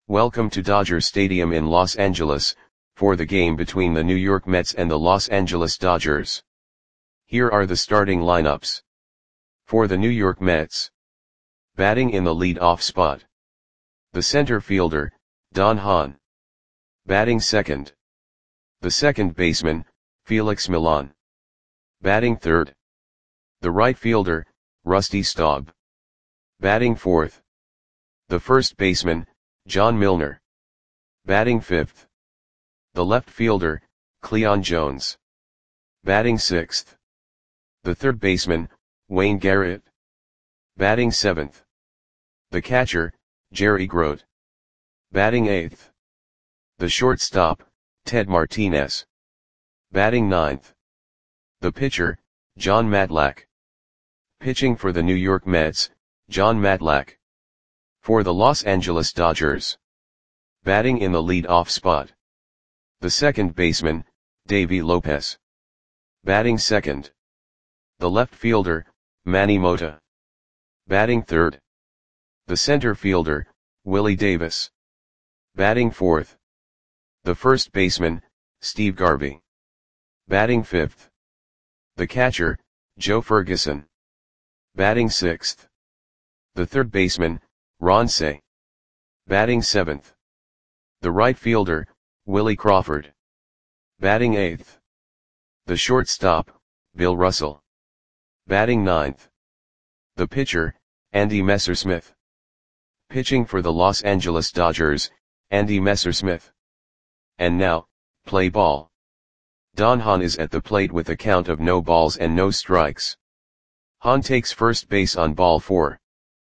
Welcome to Dodger Stadium in Los Angeles, for the game between the New York Mets and the Los Angeles Dodgers. Here are the starting lineups. For the New York Mets. Batting in the lead-off spot. The center fielder, Don Hahn. Batting second. The second baseman, Felix Millan. Batting third. The right fielder, Rusty Staub. Batting fourth. The first baseman, John Milner. Batting fifth. The left fielder, Cleon Jones. Batting sixth. The third baseman, Wayne Garrett. Batting seventh. The catcher, Jerry Grote. Batting eighth. The shortstop, Ted Martinez. Batting ninth. The pitcher, Jon Matlack. Pitching for the New York Mets, Jon Matlack. For the Los Angeles Dodgers. Batting in the lead-off spot. The second baseman, Davey Lopez. Batting second. The left fielder, Manny Mota. Batting third. The center fielder, Willie Davis. Batting fourth. The first baseman, Steve Garvey. Batting fifth. The catcher, Joe Ferguson. Batting sixth. The third baseman, Ron Cey. Batting seventh. The right fielder, Willie Crawford. Batting eighth. The shortstop, Bill Russell. Batting ninth. The pitcher, Andy Messersmith. Pitching for the Los Angeles Dodgers, Andy Messersmith. And now, play ball. Don Hahn is at the plate with a count of no balls and no strikes. Hahn takes first base on ball 4.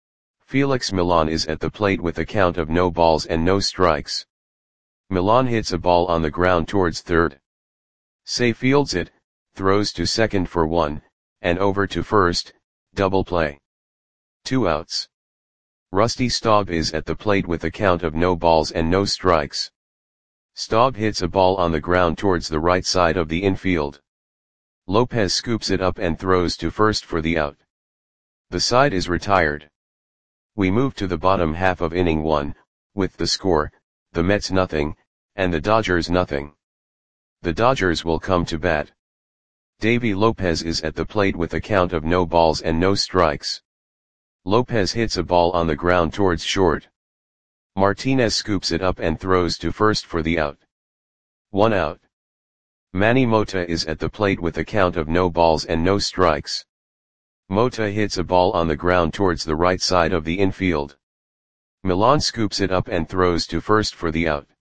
Felix Millan is at the plate with a count of no balls and no strikes. Millan hits a ball on the ground towards third. Cey fields it, throws to second for 1, and over to first, double play. 2 outs. Rusty Staub is at the plate with a count of no balls and no strikes. Staub hits a ball on the ground towards the right side of the infield. Lopez scoops it up and throws to first for the out. The side is retired. We move to the bottom half of inning 1, with the score, the Mets nothing, and the Dodgers nothing. The Dodgers will come to bat. Davey Lopez is at the plate with a count of no balls and no strikes. Lopez hits a ball on the ground towards short. Martinez scoops it up and throws to first for the out. 1 out. Manny Mota is at the plate with a count of no balls and no strikes. Mota hits a ball on the ground towards the right side of the infield. Millan scoops it up and throws to first for the out.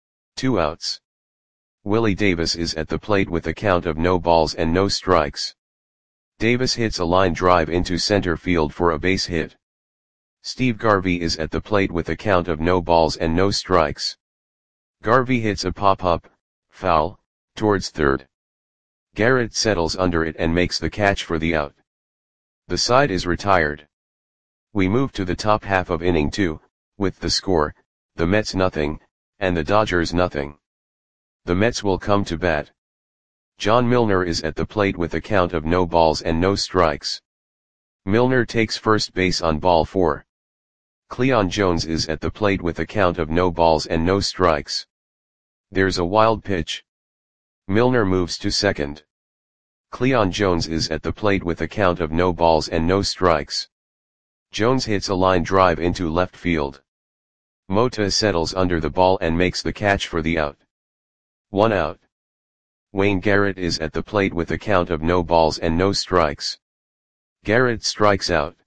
2 outs. Willie Davis is at the plate with a count of no balls and no strikes. Davis hits a line drive into center field for a base hit. Steve Garvey is at the plate with a count of no balls and no strikes. Garvey hits a pop-up, foul, towards third. Garrett settles under it and makes the catch for the out. The side is retired. We move to the top half of inning 2, with the score, the Mets nothing, and the Dodgers nothing. The Mets will come to bat. John Milner is at the plate with a count of no balls and no strikes. Milner takes first base on ball 4. Cleon Jones is at the plate with a count of no balls and no strikes. There's a wild pitch. Milner moves to second. Cleon Jones is at the plate with a count of no balls and no strikes. Jones hits a line drive into left field. Mota settles under the ball and makes the catch for the out. 1 out. Wayne Garrett is at the plate with a count of no balls and no strikes. Garrett strikes out.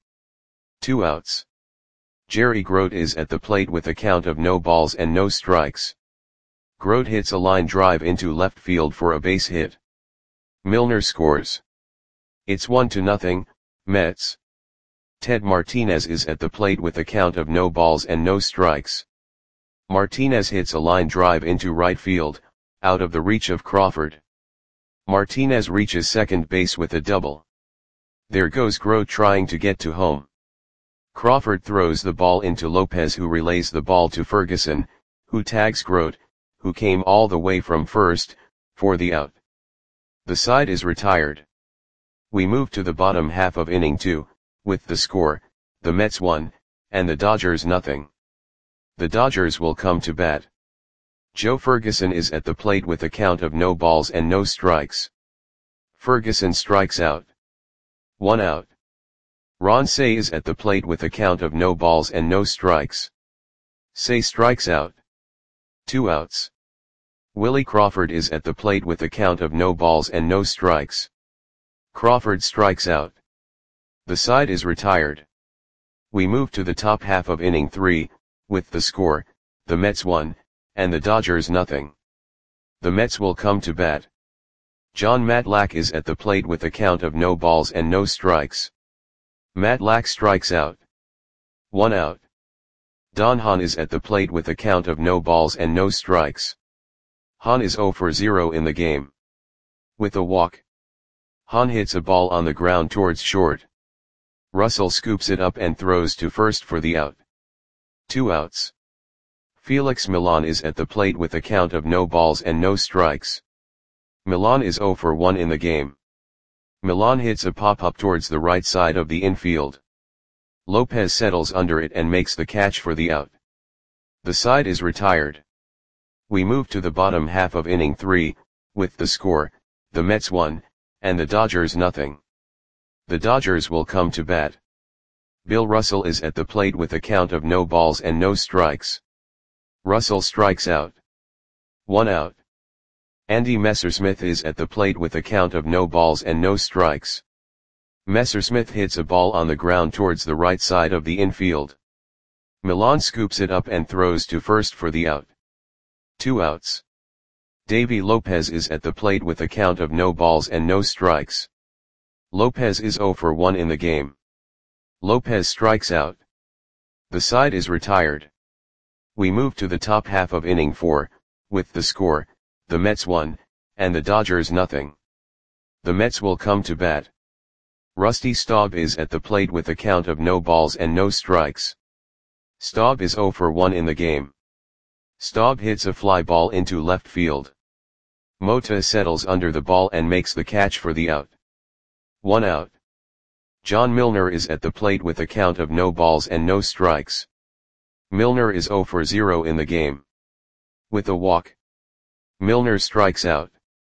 2 outs. Jerry Grote is at the plate with a count of no balls and no strikes. Grote hits a line drive into left field for a base hit. Milner scores. It's 1-0, Mets. Ted Martinez is at the plate with a count of no balls and no strikes. Martinez hits a line drive into right field, out of the reach of Crawford. Martinez reaches second base with a double. There goes Grote trying to get to home. Crawford throws the ball into Lopez, who relays the ball to Ferguson, who tags Grote, who came all the way from first, for the out. The side is retired. We move to the bottom half of inning 2, with the score, the Mets 1, and the Dodgers nothing. The Dodgers will come to bat. Joe Ferguson is at the plate with a count of no balls and no strikes. Ferguson strikes out. 1 out. Ron Cey is at the plate with a count of no balls and no strikes. Cey strikes out. 2 outs. Willie Crawford is at the plate with a count of no balls and no strikes. Crawford strikes out. The side is retired. We move to the top half of inning 3, with the score, the Mets 1, and the Dodgers nothing. The Mets will come to bat. Jon Matlack is at the plate with a count of no balls and no strikes. Matlack strikes out. 1 out. Don Hahn is at the plate with a count of no balls and no strikes. Hahn is 0 for 0 in the game. With a walk. Hahn hits a ball on the ground towards short. Russell scoops it up and throws to first for the out. 2 outs. Felix Millan is at the plate with a count of no balls and no strikes. Millan is 0 for 1 in the game. Millan hits a pop-up towards the right side of the infield. Lopez settles under it and makes the catch for the out. The side is retired. We move to the bottom half of inning 3, with the score, the Mets 1, and the Dodgers nothing. The Dodgers will come to bat. Bill Russell is at the plate with a count of no balls and no strikes. Russell strikes out. 1 out. Andy Messersmith is at the plate with a count of no balls and no strikes. Messersmith hits a ball on the ground towards the right side of the infield. Millan scoops it up and throws to first for the out. 2 outs. Davy Lopez is at the plate with a count of no balls and no strikes. Lopez is 0 for 1 in the game. Lopez strikes out. The side is retired. We move to the top half of inning 4, with the score, the Mets 1, and the Dodgers nothing. The Mets will come to bat. Rusty Staub is at the plate with a count of no balls and no strikes. Staub is 0 for 1 in the game. Staub hits a fly ball into left field. Mota settles under the ball and makes the catch for the out. 1 out. John Milner is at the plate with a count of no balls and no strikes. Milner is 0 for 0 in the game. With a walk. Milner strikes out.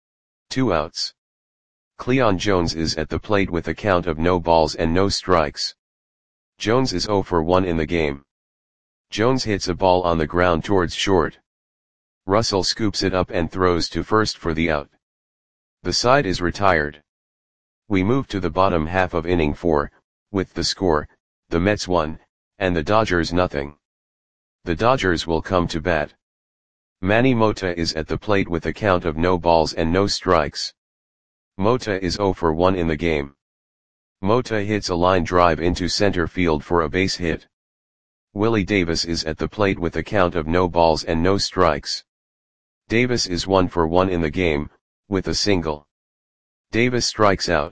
2 outs. Cleon Jones is at the plate with a count of no balls and no strikes. Jones is 0 for 1 in the game. Jones hits a ball on the ground towards short. Russell scoops it up and throws to first for the out. The side is retired. We move to the bottom half of inning 4, with the score, the Mets 1, and the Dodgers nothing. The Dodgers will come to bat. Manny Mota is at the plate with a count of no balls and no strikes. Mota is 0 for 1 in the game. Mota hits a line drive into center field for a base hit. Willie Davis is at the plate with a count of no balls and no strikes. Davis is 1 for 1 in the game, with a single. Davis strikes out.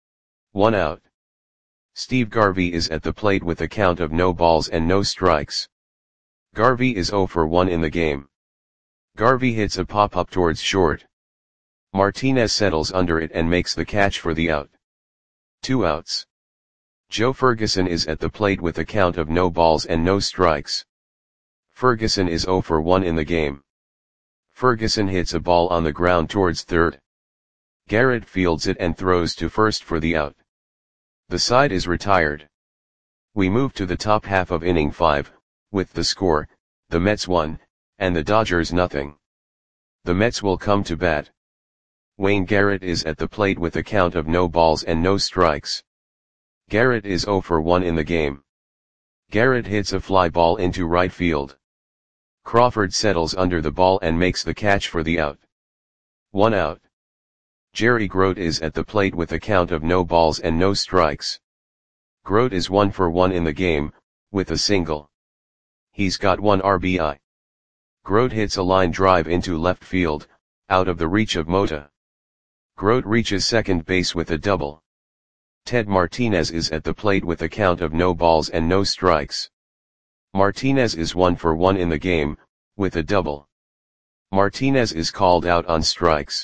1 out. Steve Garvey is at the plate with a count of no balls and no strikes. Garvey is 0 for 1 in the game. Garvey hits a pop-up towards short. Martinez settles under it and makes the catch for the out. 2 outs. Joe Ferguson is at the plate with a count of no balls and no strikes. Ferguson is 0 for 1 in the game. Ferguson hits a ball on the ground towards third. Garrett fields it and throws to first for the out. The side is retired. We move to the top half of inning 5, with the score, the Mets 1, and the Dodgers nothing. The Mets will come to bat. Wayne Garrett is at the plate with a count of no balls and no strikes. Garrett is 0 for 1 in the game. Garrett hits a fly ball into right field. Crawford settles under the ball and makes the catch for the out. 1 out. Jerry Grote is at the plate with a count of no balls and no strikes. Grote is 1 for 1 in the game, with a single. He's got 1 RBI. Grote hits a line drive into left field, out of the reach of Mota. Grote reaches second base with a double. Ted Martinez is at the plate with a count of no balls and no strikes. Martinez is 1 for 1 in the game, with a double. Martinez is called out on strikes.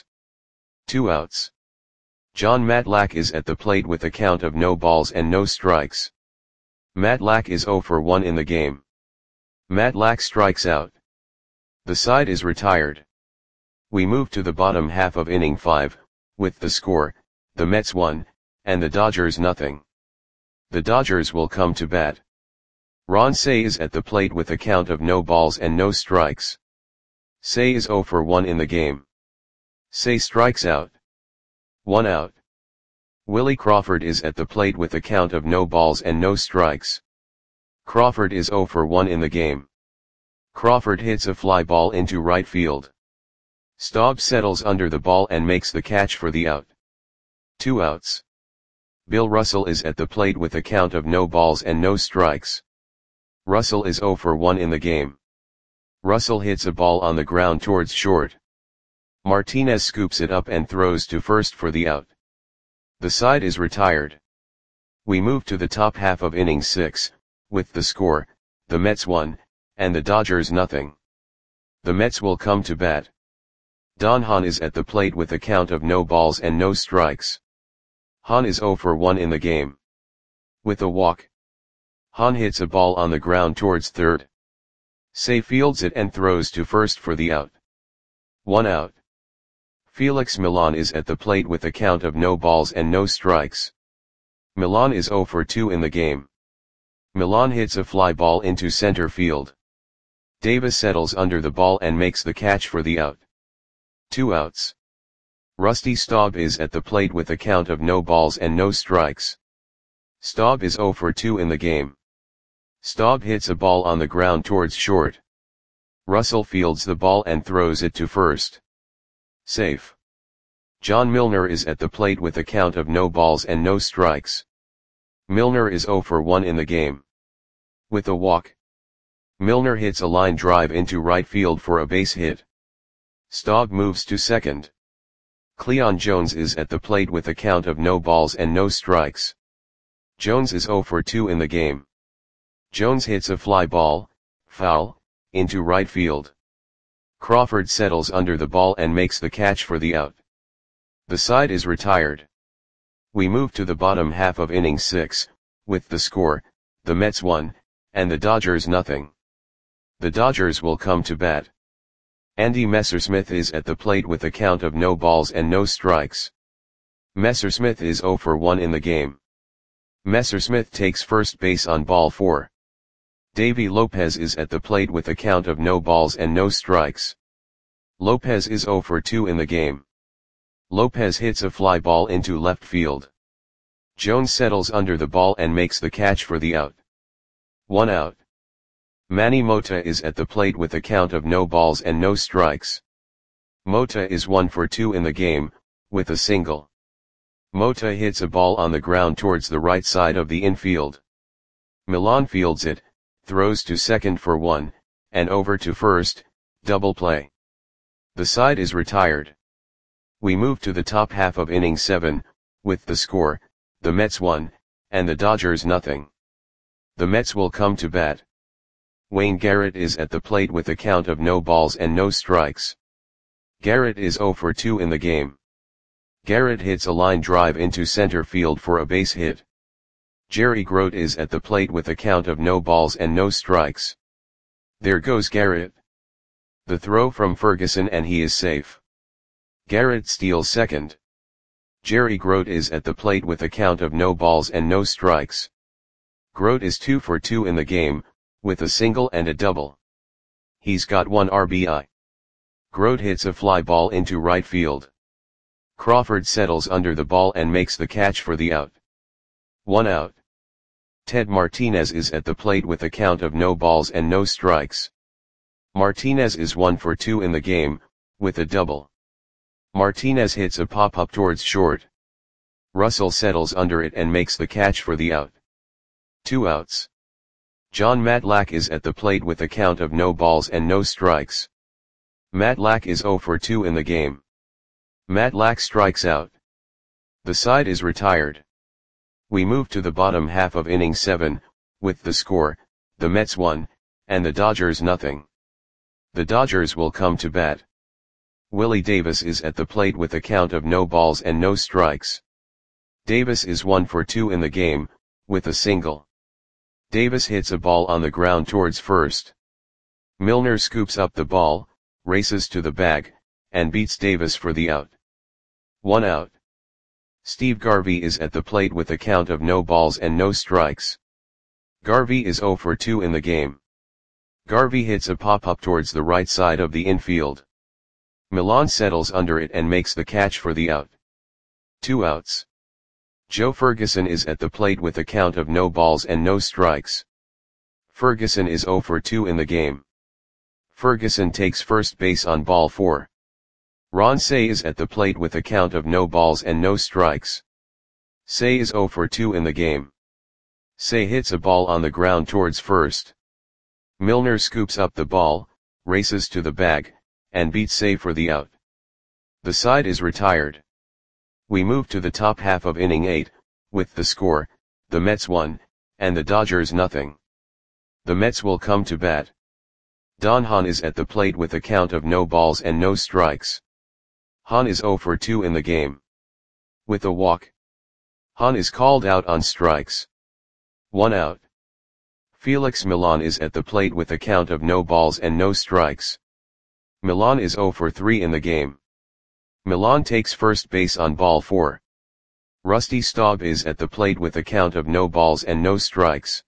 2 outs. Jon Matlack is at the plate with a count of no balls and no strikes. Matlack is 0 for 1 in the game. Matlack strikes out. The side is retired. We move to the bottom half of inning 5, with the score, the Mets 1, and the Dodgers nothing. The Dodgers will come to bat. Ron Cey is at the plate with a count of no balls and no strikes. Cey is 0 for 1 in the game. Cey strikes out. 1 out. Willie Crawford is at the plate with a count of no balls and no strikes. Crawford is 0 for 1 in the game. Crawford hits a fly ball into right field. Staub settles under the ball and makes the catch for the out. 2 outs. Bill Russell is at the plate with a count of no balls and no strikes. Russell is 0 for 1 in the game. Russell hits a ball on the ground towards short. Martinez scoops it up and throws to first for the out. The side is retired. We move to the top half of inning 6, with the score, the Mets 1, and the Dodgers nothing. The Mets will come to bat. Don Hahn is at the plate with a count of no balls and no strikes. Hahn is 0 for 1 in the game. With a walk. Hahn hits a ball on the ground towards third. Cey fields it and throws to first for the out. 1 out. Felix Millan is at the plate with a count of no balls and no strikes. Millan is 0 for 2 in the game. Millan hits a fly ball into center field. Davis settles under the ball and makes the catch for the out. 2 outs. Rusty Staub is at the plate with a count of no balls and no strikes. Staub is 0 for 2 in the game. Staub hits a ball on the ground towards short. Russell fields the ball and throws it to first. Safe. John Milner is at the plate with a count of no balls and no strikes. Milner is 0 for 1 in the game. With a walk. Milner hits a line drive into right field for a base hit. Staub moves to second. Cleon Jones is at the plate with a count of no balls and no strikes. Jones is 0 for 2 in the game. Jones hits a fly ball, foul, into right field. Crawford settles under the ball and makes the catch for the out. The side is retired. We move to the bottom half of inning 6, with the score, the Mets 1, and the Dodgers nothing. The Dodgers will come to bat. Andy Messersmith is at the plate with a count of no balls and no strikes. Messersmith is 0 for 1 in the game. Messersmith takes first base on ball 4. Davy Lopez is at the plate with a count of no balls and no strikes. Lopez is 0 for 2 in the game. Lopez hits a fly ball into left field. Jones settles under the ball and makes the catch for the out. 1 out. Manny Mota is at the plate with a count of no balls and no strikes. Mota is 1 for 2 in the game, with a single. Mota hits a ball on the ground towards the right side of the infield. Millan fields it, throws to second for 1, and over to first, double play. The side is retired. We move to the top half of inning 7, with the score, the Mets 1, and the Dodgers nothing. The Mets will come to bat. Wayne Garrett is at the plate with a count of no balls and no strikes. Garrett is 0 for 2 in the game. Garrett hits a line drive into center field for a base hit. Jerry Grote is at the plate with a count of no balls and no strikes. There goes Garrett. The throw from Ferguson and he is safe. Garrett steals second. Jerry Grote is at the plate with a count of no balls and no strikes. Grote is 2 for 2 in the game, with a single and a double. He's got 1 RBI. Grote hits a fly ball into right field. Crawford settles under the ball and makes the catch for the out. 1 out. Ted Martinez is at the plate with a count of no balls and no strikes. Martinez is 1 for 2 in the game, with a double. Martinez hits a pop-up towards short. Russell settles under it and makes the catch for the out. 2 outs. John Matlack is at the plate with a count of no balls and no strikes. Matlack is 0 for 2 in the game. Matlack strikes out. The side is retired. We move to the bottom half of inning 7, with the score, the Mets 1, and the Dodgers nothing. The Dodgers will come to bat. Willie Davis is at the plate with a count of no balls and no strikes. Davis is 1 for 2 in the game, with a single. Davis hits a ball on the ground towards first. Milner scoops up the ball, races to the bag, and beats Davis for the out. 1 out. Steve Garvey is at the plate with a count of no balls and no strikes. Garvey is 0 for 2 in the game. Garvey hits a pop-up towards the right side of the infield. Millan settles under it and makes the catch for the out. 2 outs. Joe Ferguson is at the plate with a count of no balls and no strikes. Ferguson is 0 for 2 in the game. Ferguson takes first base on ball 4. Ron Cey is at the plate with a count of no balls and no strikes. Cey is 0 for 2 in the game. Cey hits a ball on the ground towards first. Milner scoops up the ball, races to the bag, and beats Cey for the out. The side is retired. We move to the top half of inning 8, with the score, the Mets 1, and the Dodgers nothing. The Mets will come to bat. Don Hahn is at the plate with a count of no balls and no strikes. Hahn is 0 for 2 in the game. With a walk. Hahn is called out on strikes. 1 out. Felix Millan is at the plate with a count of no balls and no strikes. Millan is 0 for 3 in the game. Millan takes first base on ball 4. Rusty Staub is at the plate with a count of no balls and no strikes.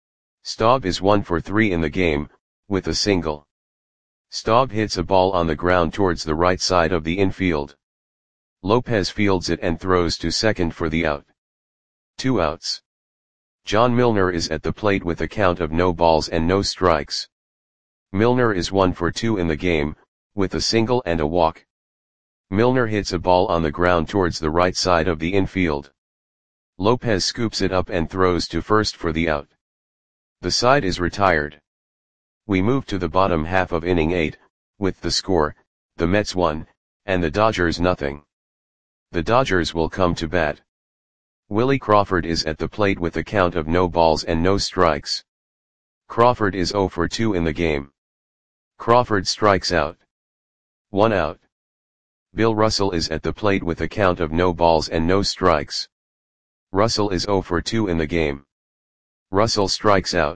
Staub is 1 for 3 in the game, with a single. Staub hits a ball on the ground towards the right side of the infield. Lopez fields it and throws to second for the out. 2 outs. John Milner is at the plate with a count of no balls and no strikes. Milner is 1 for 2 in the game, with a single and a walk. Milner hits a ball on the ground towards the right side of the infield. Lopez scoops it up and throws to first for the out. The side is retired. We move to the bottom half of inning 8, with the score, the Mets 1, and the Dodgers nothing. The Dodgers will come to bat. Willie Crawford is at the plate with a count of no balls and no strikes. Crawford is 0 for 2 in the game. Crawford strikes out. 1 out. Bill Russell is at the plate with a count of no balls and no strikes. Russell is 0 for 2 in the game. Russell strikes out.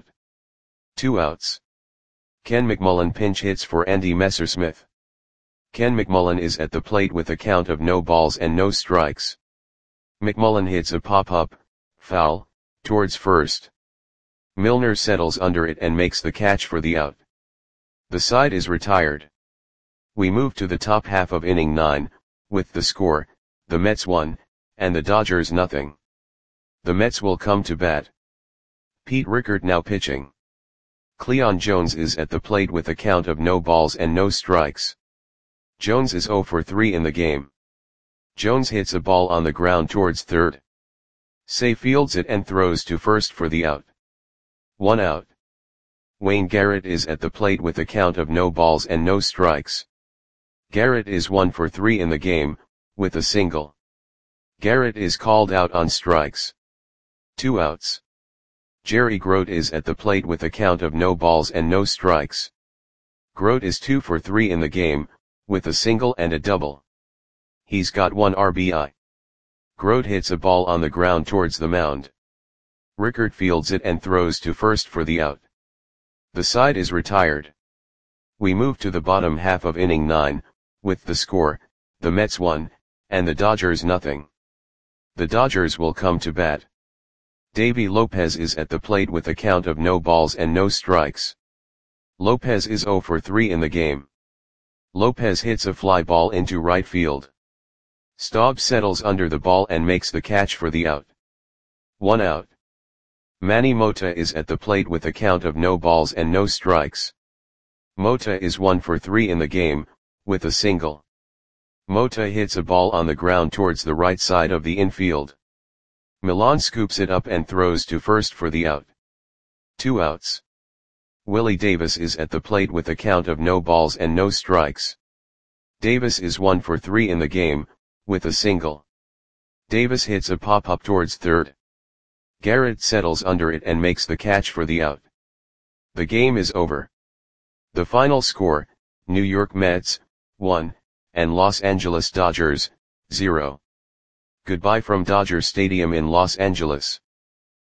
2 outs. Ken McMullen pinch hits for Andy Messersmith. Ken McMullen is at the plate with a count of no balls and no strikes. McMullen hits a pop-up, foul, towards first. Milner settles under it and makes the catch for the out. The side is retired. We move to the top half of inning 9, with the score, the Mets 1, and the Dodgers nothing. The Mets will come to bat. Pete Rickert now pitching. Cleon Jones is at the plate with a count of no balls and no strikes. Jones is 0 for 3 in the game. Jones hits a ball on the ground towards third. Cey fields it and throws to first for the out. 1 out. Wayne Garrett is at the plate with a count of no balls and no strikes. Garrett is 1 for 3 in the game, with a single. Garrett is called out on strikes. 2 outs. Jerry Grote is at the plate with a count of no balls and no strikes. Grote is 2 for 3 in the game, with a single and a double. He's got 1 RBI. Grote hits a ball on the ground towards the mound. Rickert fields it and throws to first for the out. The side is retired. We move to the bottom half of inning 9, with the score, the Mets 1, and the Dodgers nothing. The Dodgers will come to bat. Davy Lopez is at the plate with a count of no balls and no strikes. Lopez is 0 for 3 in the game. Lopez hits a fly ball into right field. Staub settles under the ball and makes the catch for the out. 1 out. Manny Mota is at the plate with a count of no balls and no strikes. Mota is 1 for 3 in the game, with a single. Mota hits a ball on the ground towards the right side of the infield. Millan scoops it up and throws to first for the out. 2 outs. Willie Davis is at the plate with a count of no balls and no strikes. Davis is 1 for 3 in the game, with a single. Davis hits a pop-up towards third. Garrett settles under it and makes the catch for the out. The game is over. The final score, New York Mets, 1, and Los Angeles Dodgers, 0. Goodbye from Dodger Stadium in Los Angeles.